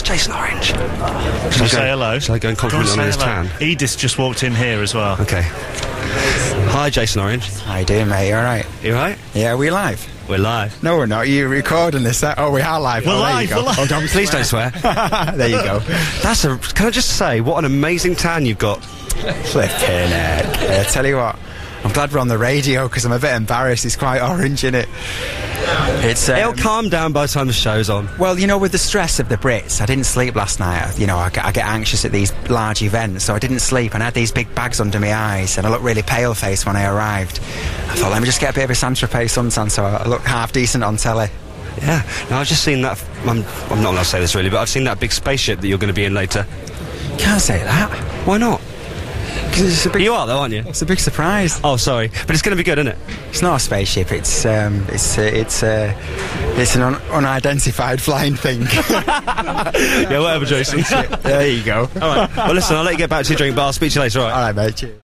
Jason Orange. Shall I say hello? Shall I go and compliment him on his tan? Edith's just walked in here as well. Okay. Hi, Jason Orange. How you doing, mate? You alright? You alright? Yeah, are we live? We're live. No, we're not. Are you recording this? Oh, we are live. We're there live, you go. we're live. Oh, don't Please don't swear. There you go. Can I just say, what an amazing tan you've got. Flipping heck. I tell you what, I'm glad we're on the radio because I'm a bit embarrassed. It's quite orange, innit? It's It'll calm down by the time the show's on. well, you know, with the stress of the Brits, I didn't sleep last night. You know, I get anxious at these large events, so I didn't sleep, and I had these big bags under my eyes, and I looked really pale-faced when I arrived. I thought, let me just get a bit of a Saint-Tropez suntan so I look half decent on telly. Yeah. Now, I've just seen that... I'm not allowed to say this really, but I've seen that big spaceship that you're going to be in later. Can't say that. Why not? Because it's a big... You are, though, aren't you? It's a big surprise. Oh, sorry. But it's going to be good, isn't it? It's not a spaceship. It's an unidentified flying thing. Yeah, whatever, Jason. There you go. All right. Well, listen, I'll let you get back to your drink, but I'll speak to you later, all right? All right, mate. Cheers.